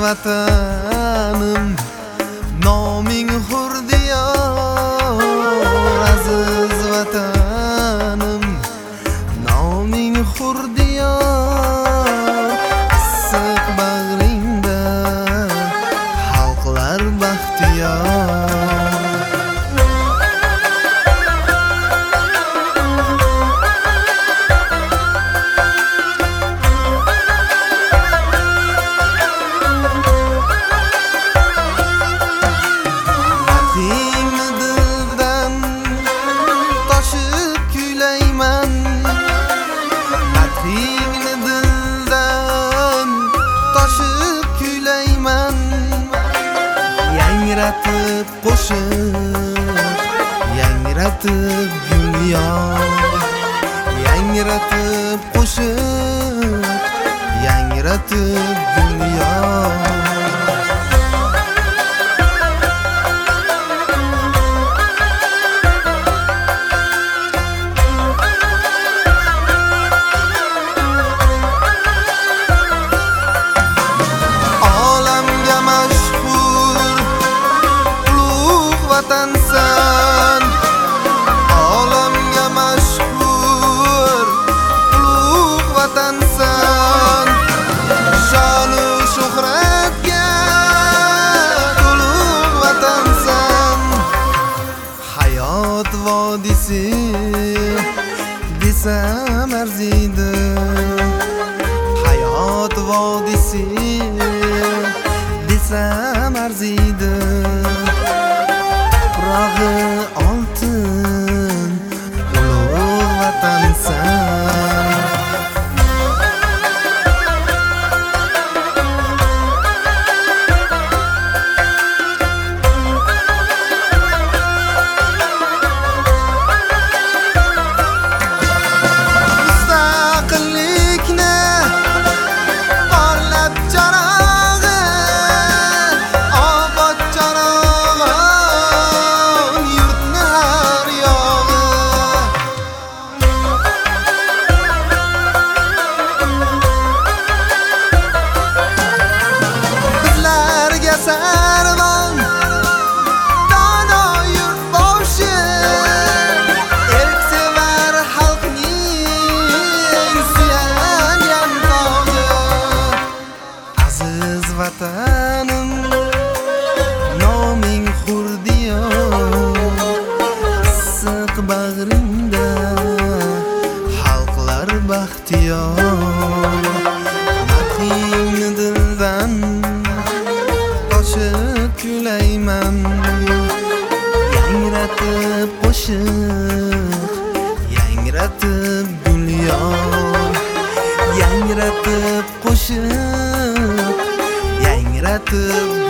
vatanim, noming hur diyor. Aziz vatanim, noming hur diyor. Issiq bag'ringda xalqlar baxtiyor. Yangratib qo'shiq, yangratib gulyor. Yangratib qo'shiq, yangratib gulyor. Vatansan, olamga mashhur ulug' vatansan. Shonu shuhratga ulug' vatansan. Hayot vodisi desam arziydi. Hayot vodisi desam arziydi. Oltin ulug' vatansan. Mustaqillikni porlab charog'i, obod charog'i sarvan, dono yurtboshi, erksevar xalqning suyangan tog'i. Aziz vatanim, noming hur diyor. Issiq bag'ringda xalqlar baxtiyor. Madhingni dildan kulayman, yangratib qo'shiq, yangratib gulyor. Yangratib qo'shiq, yangratib